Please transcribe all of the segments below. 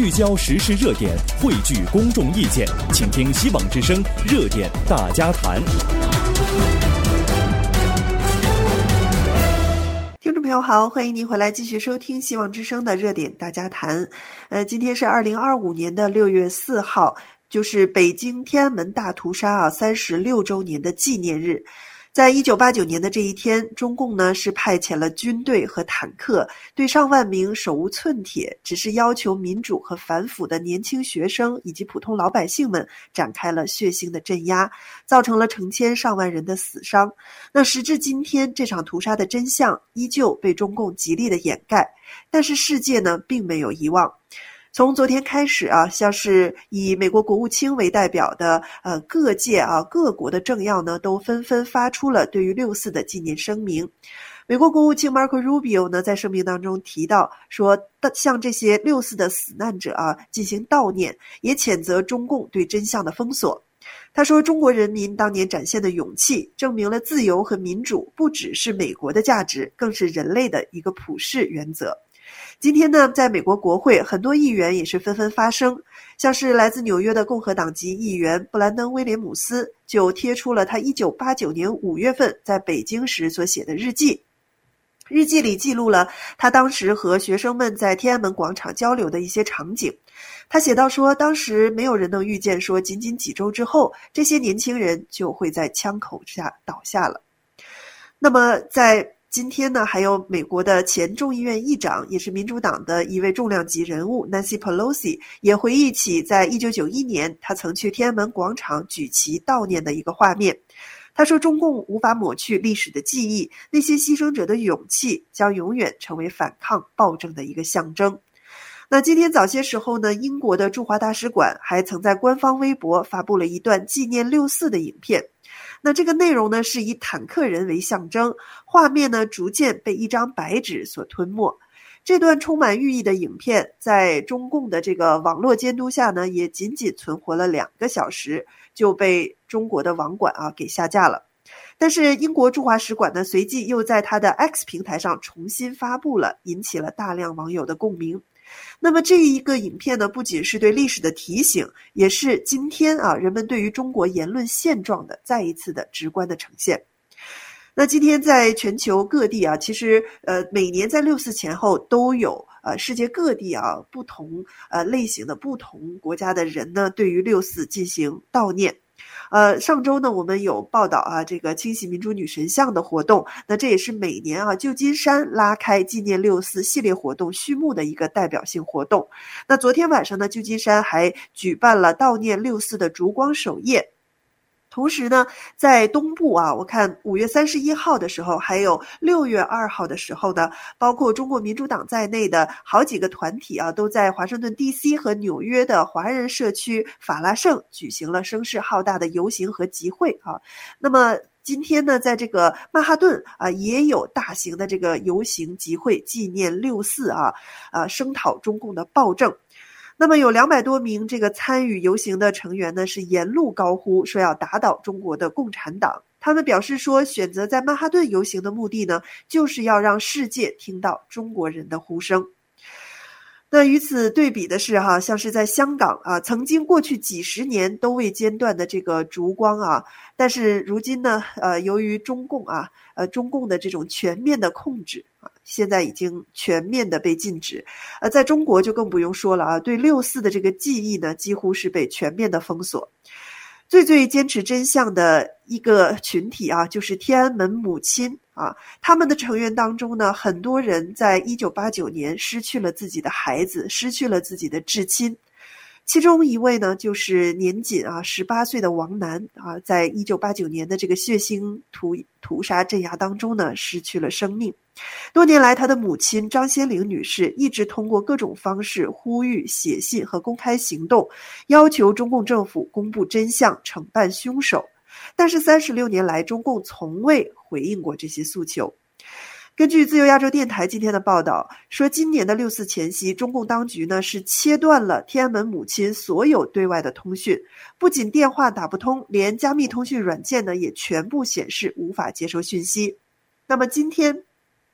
聚焦时事热点，汇聚公众意见，请听希望之声热点大家谈。 听众朋友好，欢迎您回来继续收听希望之声的热点大家谈。今天是2025年的6月4号，就是北京天安门大屠杀36周年的纪念日。在1989年的这一天，中共呢是派遣了军队和坦克，对上万名手无寸铁、只是要求民主和反腐的年轻学生以及普通老百姓们展开了血腥的镇压，造成了成千上万人的死伤。那时至今天，这场屠杀的真相依旧被中共极力的掩盖，但是世界呢并没有遗忘。从昨天开始像是以美国国务卿为代表的各界各国的政要呢都纷纷发出了对于6·4的纪念声明。美国国务卿 Marco Rubio 呢在声明当中提到说，向这些6·4的死难者进行悼念，也谴责中共对真相的封锁。他说，中国人民当年展现的勇气证明了自由和民主不只是美国的价值，更是人类的一个普世原则。今天呢，在美国国会，很多议员也是纷纷发声，像是来自纽约的共和党籍议员布兰登·威廉姆斯就贴出了他1989年5月份在北京时所写的日记。日记里记录了他当时和学生们在天安门广场交流的一些场景。他写道说，当时没有人能预见说，仅仅几周之后，这些年轻人就会在枪口下倒下了。那么在今天呢，还有美国的前众议院议长，也是民主党的一位重量级人物 Nancy Pelosi 也回忆起在1991年他曾去天安门广场举旗悼念的一个画面。他说，中共无法抹去历史的记忆，那些牺牲者的勇气将永远成为反抗暴政的一个象征。那今天早些时候呢，英国的驻华大使馆还曾在官方微博发布了一段纪念6·4的影片。那这个内容呢是以坦克人为象征，画面呢逐渐被一张白纸所吞没。这段充满寓意的影片在中共的这个网络监督下呢，也仅仅存活了2个小时，就被中国的网管给下架了。但是英国驻华使馆呢，随即又在他的 X 平台上重新发布了，引起了大量网友的共鸣。那么这一个影片呢，不仅是对历史的提醒，也是今天人们对于中国言论现状的再一次的直观的呈现。那今天在全球各地其实每年在6·4前后都有世界各地不同类型的不同国家的人呢，对于6·4进行悼念。上周呢，我们有报道这个清洗民主女神像的活动，那这也是每年旧金山拉开纪念6·4系列活动序幕的一个代表性活动。那昨天晚上呢，旧金山还举办了悼念6·4的烛光守夜。同时呢，在东部我看5月31号的时候，还有6月2号的时候呢，包括中国民主党在内的好几个团体都在华盛顿 DC 和纽约的华人社区法拉盛举行了声势浩大的游行和集会那么今天呢，在这个曼哈顿也有大型的这个游行集会，纪念6·4声讨中共的暴政。那么有200多名这个参与游行的成员呢，是沿路高呼说要打倒中国的共产党。他们表示说，选择在曼哈顿游行的目的呢，就是要让世界听到中国人的呼声。那与此对比的是像是在香港曾经过去几十年都未间断的这个烛光但是如今呢由于中共的这种全面的控制现在已经全面的被禁止。在中国就更不用说了对6·4的这个记忆呢，几乎是被全面的封锁。最坚持真相的一个群体就是天安门母亲他们的成员当中呢，很多人在1989年失去了自己的孩子，失去了自己的至亲。其中一位呢，就是年仅18岁的王楠在1989年的这个血腥屠杀镇压当中呢，失去了生命。多年来，他的母亲张先玲女士一直通过各种方式呼吁、写信和公开行动，要求中共政府公布真相，惩办凶手。但是36年来，中共从未回应过这些诉求。根据自由亚洲电台今天的报道说，今年的6·4前夕，中共当局呢是切断了天安门母亲所有对外的通讯，不仅电话打不通，连加密通讯软件呢也全部显示无法接收讯息。那么今天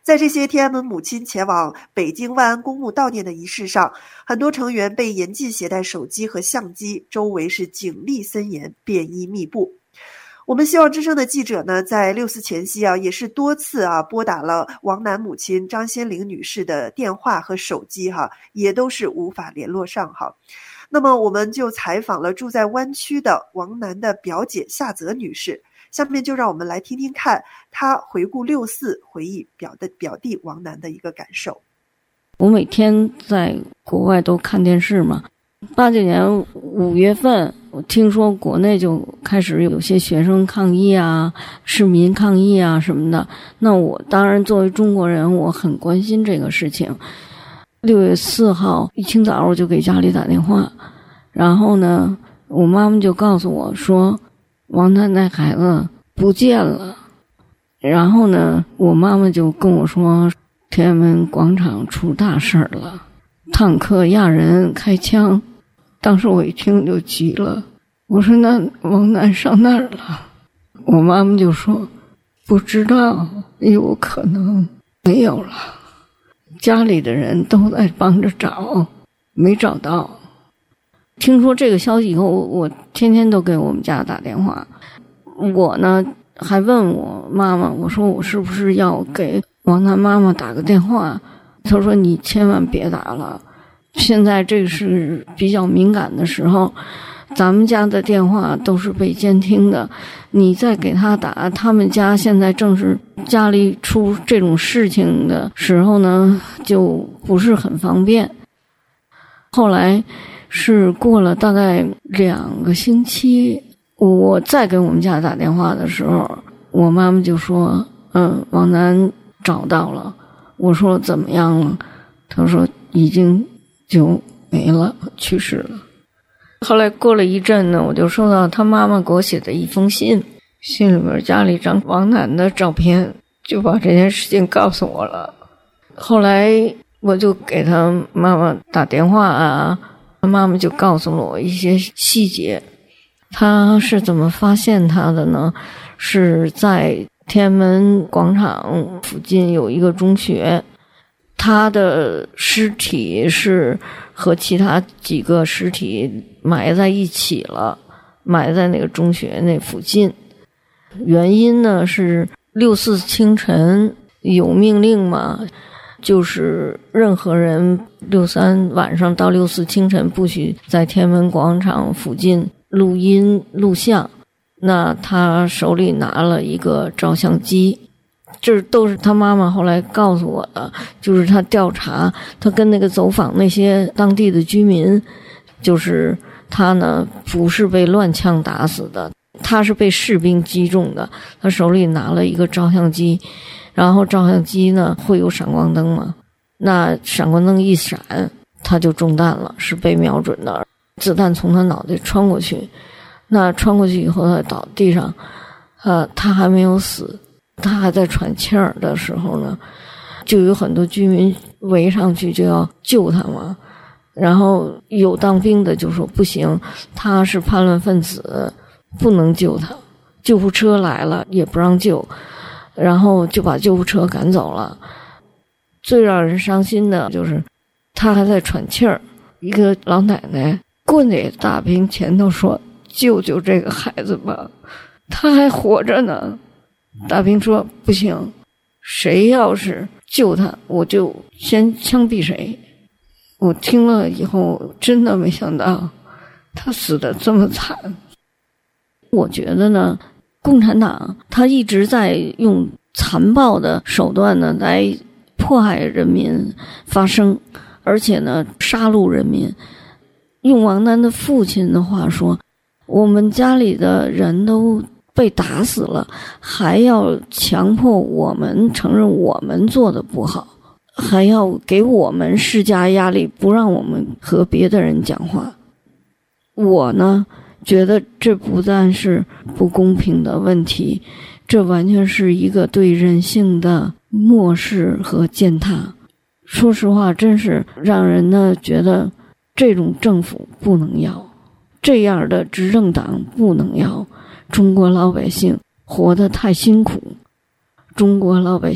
在这些天安门母亲前往北京万安公墓悼念的仪式上，很多成员被严禁携带手机和相机，周围是警力森严，便衣密布。我们希望之声的记者呢，在6·4前夕也是多次拨打了王楠母亲张先玲女士的电话和手机也都是无法联络上那么我们就采访了住在湾区的王楠的表姐夏泽女士，下面就让我们来听听看她回顾6·4，回忆表弟王楠的一个感受。 我每天在国外都看电视嘛，89年5月份，我听说国内就开始有些学生抗议市民抗议什么的。那我当然作为中国人，我很关心这个事情。6月4号一清早我就给家里打电话，然后呢，我妈妈就告诉我说，王楠那孩子不见了。然后呢，我妈妈就跟我说，天安门广场出大事了，坦克压人开枪。当时我一听就急了，我说那王楠上哪儿了？我妈妈就说不知道，有可能没有了，家里的人都在帮着找，没找到。听说这个消息以后，我天天都给我们家打电话。我呢还问我妈妈，我说我是不是要给王楠妈妈打个电话？她说你千万别打了，现在这是比较敏感的时候，咱们家的电话都是被监听的，你再给他打，他们家现在正是家里出这种事情的时候呢，就不是很方便。后来是过了大概2个星期，我再给我们家打电话的时候，我妈妈就说王楠找到了。我说怎么样了？她说已经就没了，去世了。后来过了一阵呢，我就收到他妈妈给我写的一封信，信里面加了一张王楠的照片，就把这件事情告诉我了。后来我就给他妈妈打电话他妈妈就告诉了我一些细节。他是怎么发现他的呢？是在天安门广场附近有一个中学，他的尸体是和其他几个尸体埋在一起了，埋在那个中学那附近。原因呢是6·4清晨有命令嘛，就是任何人6·3晚上到6·4清晨不许在天安门广场附近录音录像。那他手里拿了一个照相机，这都是他妈妈后来告诉我的，就是他调查，他跟那个走访那些当地的居民，就是他呢不是被乱枪打死的，他是被士兵击中的。他手里拿了一个照相机，然后照相机呢会有闪光灯嘛，那闪光灯一闪他就中弹了，是被瞄准的，子弹从他脑袋穿过去。那穿过去以后他倒地上他还没有死，他还在喘气儿的时候呢，就有很多居民围上去就要救他嘛。然后有当兵的就说不行，他是叛乱分子，不能救他，救护车来了也不让救，然后就把救护车赶走了。最让人伤心的就是他还在喘气儿，一个老奶奶跪在大兵前头说，救救这个孩子吧，他还活着呢。大兵说不行，谁要是救他我就先枪毙谁。我听了以后真的没想到他死得这么惨。我觉得呢，共产党他一直在用残暴的手段呢来迫害人民发声，而且呢杀戮人民。用王楠的父亲的话说，我们家里的人都被打死了，还要强迫我们承认我们做的不好，还要给我们施加压力，不让我们和别的人讲话。我呢觉得这不但是不公平的问题，这完全是一个对人性的漠视和践踏。说实话，真是让人呢觉得这种政府不能要，这样的执政党不能要。中国老百姓活得太辛苦，中国老百姓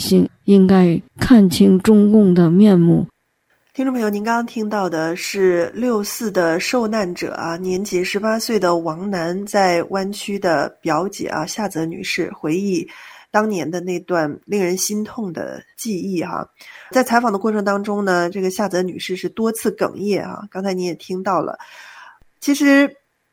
应该看清中共的面目。 听众朋友，您刚刚听到的是6·4的受难者啊，年仅18岁的王楠在湾区的表姐啊夏泽女士回忆当年的那段令人心痛的记忆哈。在采访的过程当中呢，这个夏泽女士是多次哽咽啊，刚才你也听到了。其实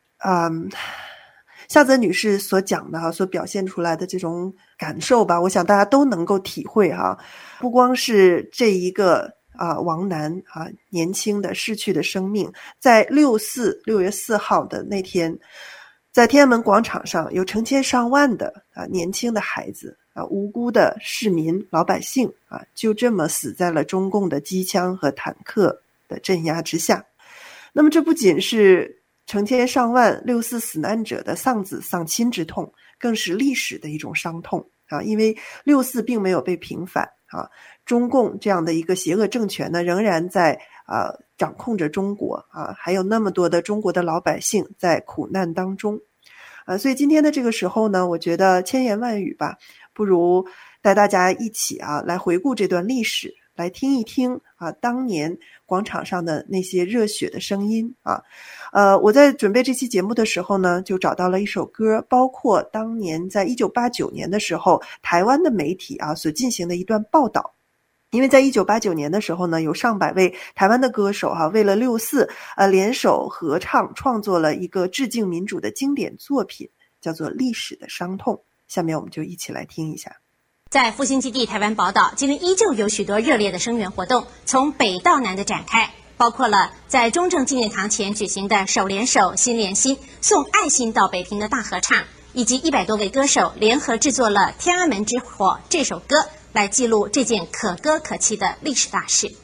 夏泽女士所讲的所表现出来的这种感受吧，我想大家都能够体会哈。不光是这一个王楠年轻的逝去的生命，在6月4号的那天，在天安门广场上有成千上万的年轻的孩子无辜的市民老百姓就这么死在了中共的机枪和坦克的镇压之下。那么这不仅是成千上万6·4死难者的丧子丧亲之痛，更是历史的一种伤痛因为6·4并没有被平反中共这样的一个邪恶政权呢，仍然在掌控着中国还有那么多的中国的老百姓在苦难当中所以今天的这个时候呢，我觉得千言万语吧，不如带大家一起来回顾这段历史，来听一听当年广场上的那些热血的声音我在准备这期节目的时候呢，就找到了一首歌，包括当年在1989年的时候台湾的媒体所进行的一段报道。因为在1989年的时候呢，有上百位台湾的歌手为了6·4联手合唱，创作了一个致敬民主的经典作品，叫做《历史的伤痛》。下面我们就一起来听一下。 在复兴基地台湾宝岛，今天依旧有许多热烈的声援活动，从北到南的展开，包括了在中正纪念堂前举行的手连手心连心送爱心到北平的大合唱，以及100多位歌手联合制作了《天安门之火》这首歌，来记录这件可歌可泣的历史大事。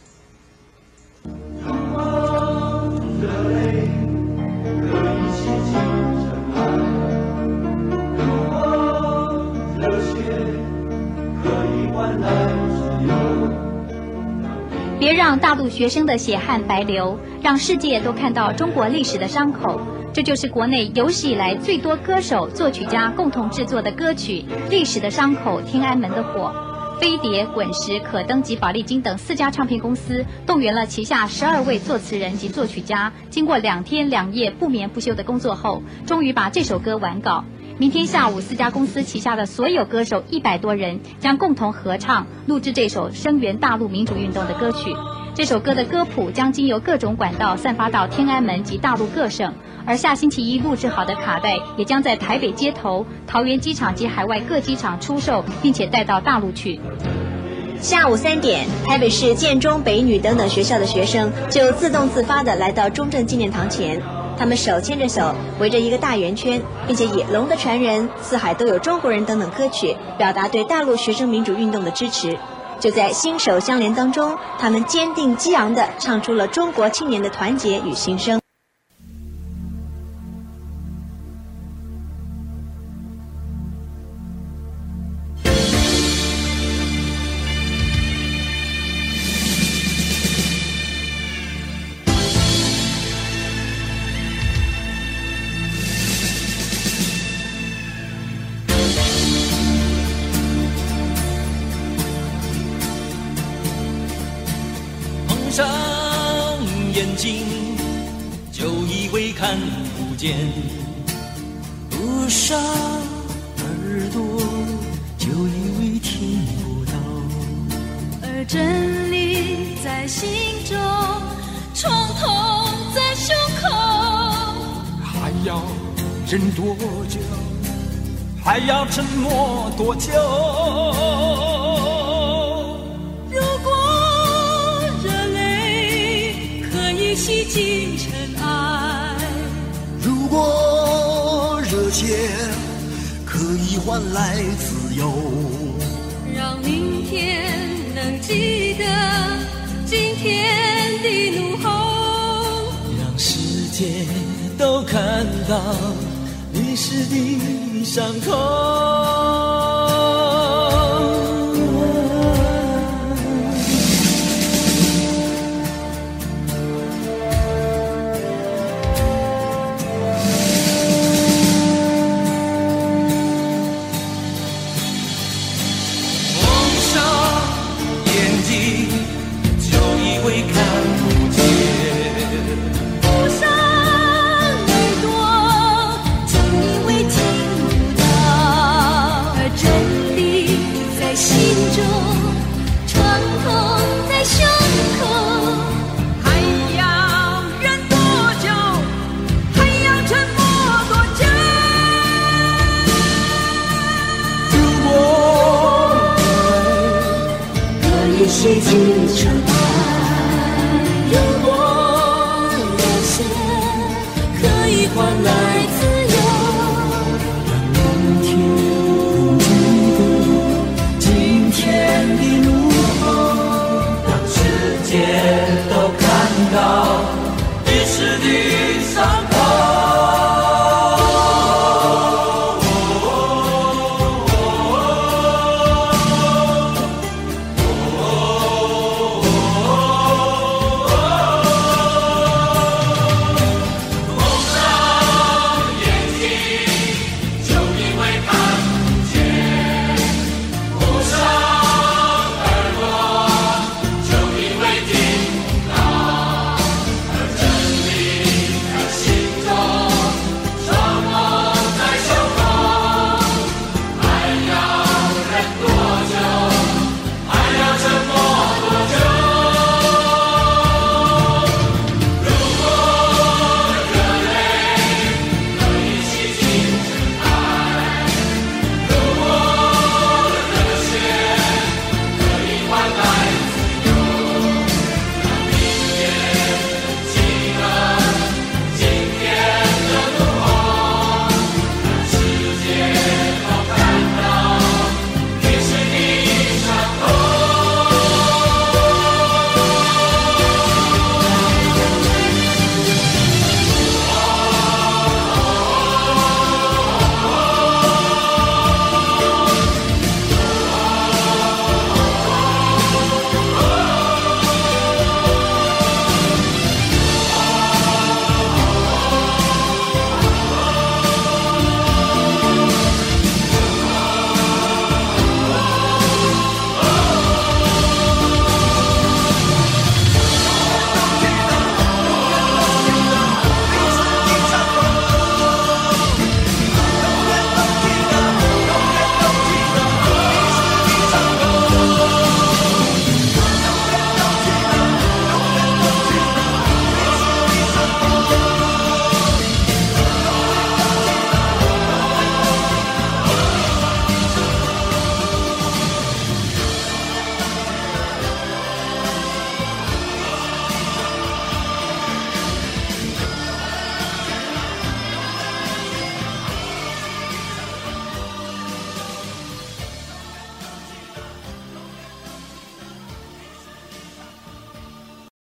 别让大陆学生的血汗白流，让世界都看到中国历史的伤口。这就是国内有史以来最多歌手、作曲家共同制作的歌曲《历史的伤口》《天安门的火》。飞碟、滚石、可登及宝丽金等4家唱片公司动员了旗下12位作词人及作曲家，经过2天2夜不眠不休的工作后，终于把这首歌完稿。明天下午4家公司旗下的所有歌手100多人将共同合唱录制这首声援大陆民主运动的歌曲。这首歌的歌谱将经由各种管道散发到天安门及大陆各省，而下星期一录制好的卡带也将在台北街头、桃园机场及海外各机场出售，并且带到大陆去。 下午3点，台北市建中、北女等等学校的学生就自动自发地来到中正纪念堂前，他们手牵着手，围着一个大圆圈，并且以《龙的传人》《四海都有中国人》等等歌曲，表达对大陆学生民主运动的支持。就在心手相连当中，他们坚定激昂地唱出了中国青年的团结与心声。 上眼睛就以为看不见，闭上耳朵就以为听不到， 而真理在心中，创痛在胸口， 还要忍多久？还要沉默多久？ 洗尽尘埃， 如果热血可以换来自由， 让明天能记得今天的怒吼， 让世界都看到历史的伤口。 一起唱爱。如果热血可以换来自由， 让明天能记得今天的路口，让世界都看到历史的